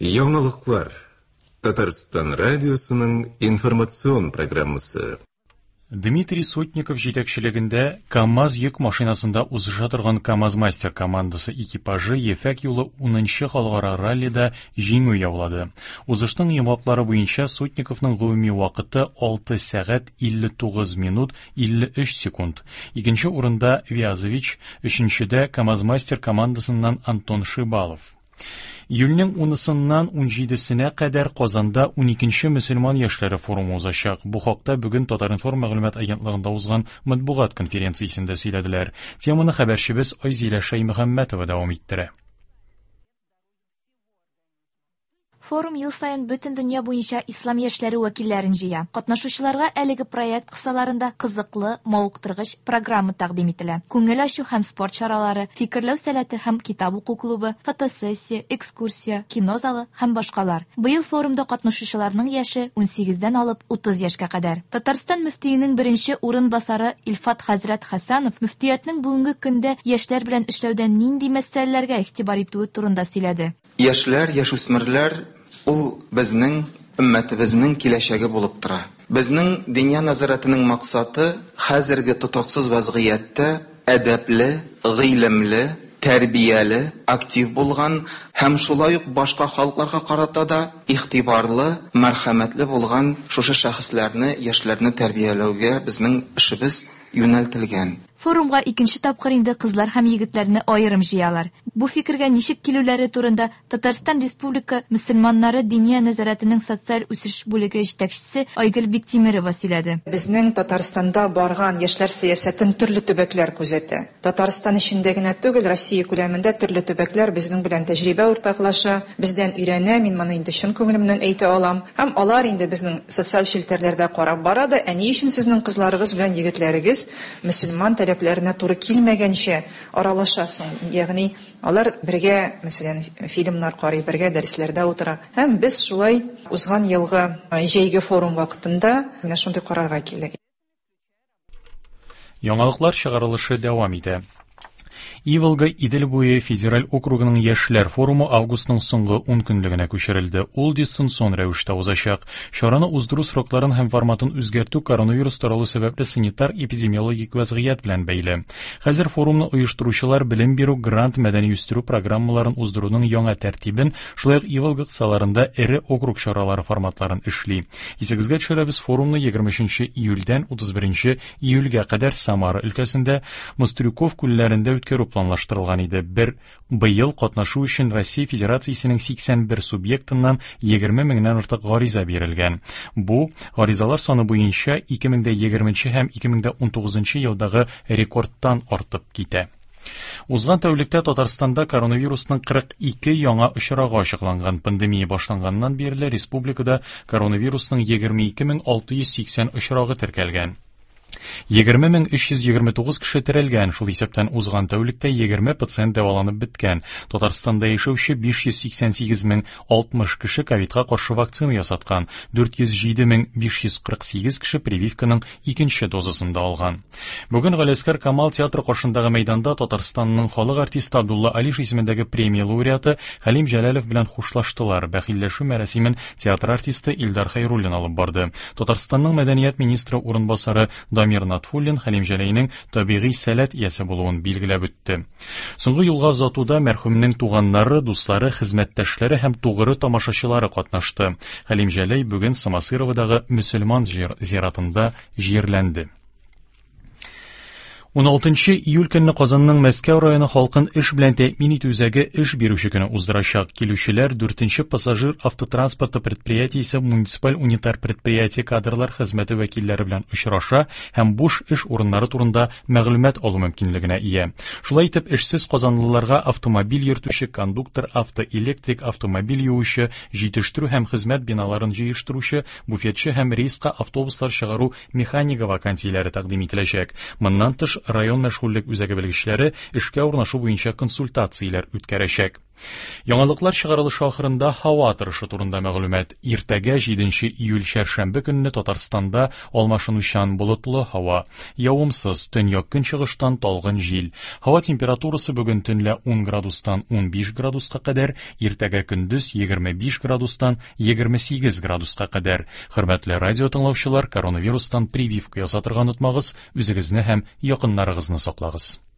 Яңалыклар. Татарстан радиосының информацион программасы. Дмитрий Сотников җитәкчелегендә КАМАЗ йөк машинасында узыша торган КАМАЗ-мастер командасы экипажы Ефәк юлы 10-нчы халыкара раллида җиңү яулады. Узышның йомгаклары буенча Сотниковның гомуми вакыты 6 сәгать 59 минут 53 секунд. Икенче урында Вязович, өченчедә КАМАЗ-мастер командасыннан Антон Шибалов. Июльнең 10-сыннан 17-сенә кадәр Казанда 12-нче мөселман яшьләре форумы узачак. Бу хакта бүген Татаринформ мәгълүмат агентлыгында узган матбугат конференциясендә сөйләделәр. Теманы хәбәрчебез Айзилә Шаймөхәммәтова дәвам иттерә. Форум ел сайын бөтен дөнья буенча ислам яшьләре вәкилләрен җыя. Катнашучыларга әлеге проект кысаларында кызыклы, мавыктыргыч программа тәкъдим ителә. Күңел ачу һәм спорт чаралары, фикерләү сәләте һәм китап уку клубы, фотосессия, экскурсия, кино залы һәм башкалар. Быел форумда катнашучыларның яше 18-дән алып 30 яшькә кадәр. Татарстан мөфтиенең беренче урынбасары Илфат Хәзрәт Хәсәнов мөфтиятның бүгенге көндә яшьләр белән эшләүдә нинди мәсьәләләргә игътибар итүе турында сөйләде. Яшьләр, яшүсмерләр ул безнең өммәтебезнең киләчәге булып тора. Безнең дөнья назаратының максаты хәзерге тотаксыз вазгыятьтә әдәпле, гыйлемле, тәрбияле, актив булган һәм шулай ук башка халыкларга карата да игътибарлы, мәрхәмәтле булган шушы шәхесләрне, яшьләрне тәрбияләүгә безнең эшебез юнәлтелгән. Форумга икенче тапкыр инде кызлар һәм егетләрне аерым җыялар. Бу фикергә ничек килүләре турында Татарстан Республика мөселманнары диния нәзаратының социаль үсеш бүлеге җитәкчесе Айгөл Биктимирова сөйләде. Безнең Татарстанда барган яшьләр сәясәтен төрле төбәкләр күзәтә. Татарстан эчендә генә түгел, Россия күләмендә төрле төбәкләр безнең белән тәҗрибә уртаклаша, бездән өйрәнә, мин моны инде чын күңелемнән әйтә алам. Һәм алар инде безнең социаль челтәрләрдә карап бара да, әни өчен сезнең кызларыгыз белән егетләрегез мөселман таләпләренә туры килмәгәнчә аралашасың. Ягъни алар бергә, мәсәлән, фильмнар карый, бергә дәресләрдә утыра. Һәм без шулай узган елгы җәйге форум вакытында менә шундый карарга килдек. Яңалыклар чыгарылышы дәвам итә. Иволга Идел буе федераль округының яшьләр форумы августның соңгы 10 көнлегенә күчерелде. Ул дистанцион рәвештә узачак. Чараны уздыру срокларын һәм форматын үзгәртү коронавирус таралу сәбәпле санитар-эпидемиологик вазгыять белән бәйле. Хәзер форумны оештыручылар белем бирү, грант, мәдәни үстерү программаларын уздыруның яңа тәртибен, шулай ук Иволга кысаларында эре округ чаралары форматларын эшли. Исегезгә төшерәбез, форумны 23 июльдән 31 июльгә кадәр Самара өлкәсендә Мострюков күлләрендә үткәрү планлаштырылган иде. Быел катнашу өчен Россия Федерациясенең 81 субъектыннан 20 меңнән артык гариза бирелгән. Бу гаризалар саны буенча 2020 һәм 2019 елдагы рекордтан артып китә. Узган тәүлектә Татарстанда коронавирусның 42 яңа очрагы ачыкланган. Пандемия башланганнан бирле республикада коронавирусның 22680 очрагы теркәлгән. 20329 кеше терелгән. Шул исәптән узган тәүлектә 20 пациент дәваланып беткән. Татарстанда яшәүче 588060 кеше ковидка каршы вакцина ясаткан. 407548 кеше прививканың икенче дозасын да алган. Бүген Галискар Камал театры каршындагы мәйданда Татарстанның халык артисты Абдулла Алиш исемендәге премия лауреаты Хәлим Җәләлов белән хушлаштылар. Бәхилләшү мәрасимен театр артисты Илдар Хәйруллин алып барды. Татарстанның мәдәният министры урынбасары Дамир Натфуллин Хәлим Җәләйнең табигый сәләт иясе булуын билгеләп үтте. Соңгы юлга озатуда мәрхүмнең туганнары, дуслары, хезмәттәшләре һәм тугры тамашачылары катнашты. Хәлим Җәләй бүген Самасыровдагы мөселман зиратында җирләнде. 16 июль көнне Казанның Мәскәү районы халкын эш белән тәэмин итү үзәге эш бирүче көне уздырачак. Килүчеләр 4-нче пассажир автотранспорты предприятиесе муниципаль унитар предприятие кадрлар хезмәте вәкилләре белән очраша һәм буш эш урыннары турында мәгълүмат алу мөмкинлегенә ия. Шулай итеп, эшсез казанлыларга автомобиль йөртүче, кондуктор, автоэлектрик, автомобиль юучы, җитештерү һәм хезмәт биналарын җыештыручы, буфетчы һәм рейска автобуслар чыгару механика вакансияләре тәкъдим ителәчәк. Моннан тыш район мәшгульлек үзәге белгечләре эшкә урнашу буенча консультацияләр үткәрәчәк. Яңалыклар чыгарылышы ахырында һава торышы турында мәгълүмат. Иртәгә 7 июль шәршәмбе көнне Татарстанда алмашынучан болытлы һава, явымсыз, төньяк-көнчыгыштан талгын җил. Һава температурасы бүген төнлә 10 градустан 15 градуска кадәр, иртәгә көндез 25 градустан 28 градуска кадәр. Хөрмәтле радио тыңлаучылар, коронавирустан прививка ясатырга онытмагыз, үзегезне һәм якыннарыгызны саклагыз.